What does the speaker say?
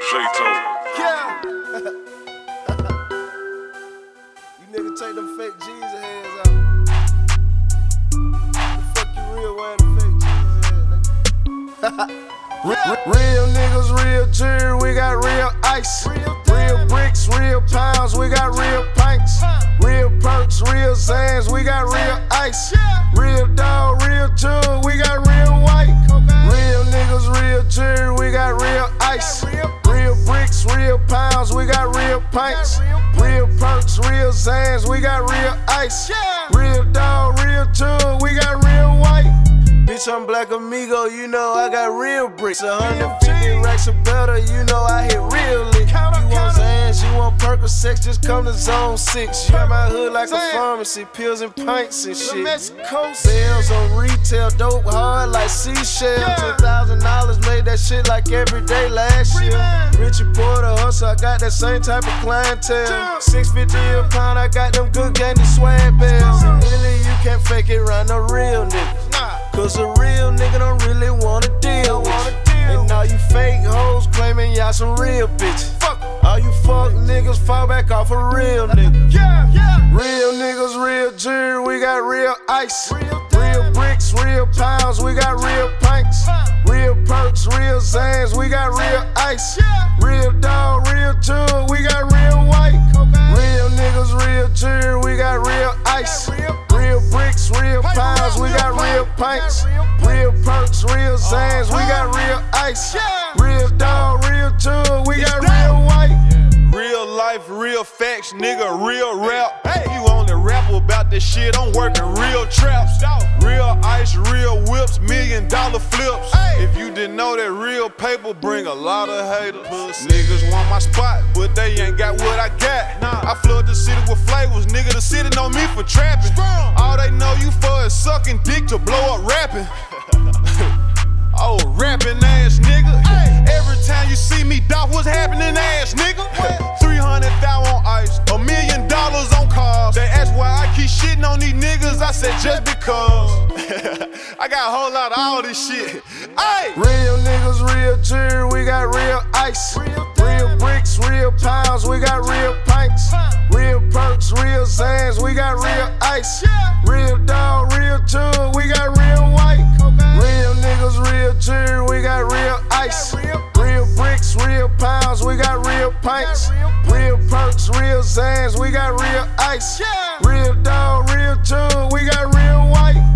Yeah. You niggas take them fake Jesus heads out. The fuck you real wearing the fake Jesus head, nigga? Real niggas, real jewelry, we got real ice. Real bricks, real pounds, we got real pints. Real perks, real Zans, we got real ice. Real dog, real jewelry, we got real white. Real niggas, real jewelry, we got real ice. Real bricks, real pounds, we got real pints. Real perks, real Zans, we got real ice. Real dog, real jewelry, we got real white. Bitch, I'm Black Amigo, you know I got real bricks. 150 racks or better, you know I hit real lick. You want Zans, you want Percocets, just come to Zone 6. You got my hood like a pharmacy, pills and pints and shit. Mexico sales on retail, dope hard like seashells. $2,000 made that shit like every day last year. Richie Porter hustle, I got that same type of clientele. $6.50 a pound, I got them good candy swag bells. Really, you can't fake it around no real niggas. Cause a real nigga don't really wanna deal with you. And all you fake hoes claiming y'all some real bitches. All you fuck niggas fall back off a real nigga. Real niggas, real jewelry, we got real ice. Real bricks, real pounds, we got real pints. Real perks, real Zans, we got real ice. Real dog, real jewelry, we got real white. Real niggas, real jewelry, we got real ice. Real bricks, real pounds, we got real pints. Real perks, real Zans, we got real ice. Real dog, real jewelry, we got real white. Real life, real facts, nigga, real rap. You only rap about this shit, I'm working real traps. Real ice, real whips, $1 million flips. If you didn't know that real paper bring a lot of haters. Niggas want my spot, but they ain't got what I got. I flood the city with flavors, nigga, the city know me for trapping. All they know you for is sucking dick to blow up rapping. Oh, rapping ass nigga. Every time you see me, Doc, what's happening ass nigga? 300,000 on ice, $1 million on cars. They ask why I keep shitting on these niggas, I said just because. I got a whole lot of all this shit. Real niggas, real jewelry, we got real ice. Real bricks, real pounds, we got real pints. Real perks, real Zans, we got real ice. Real dog, real jewelry, we got real white. Real niggas, real jewelry, we got real ice. Real bricks, real pounds, we got real pints. Real perks, real Zans, we got real ice. Real dog, real jewelry, we got real white.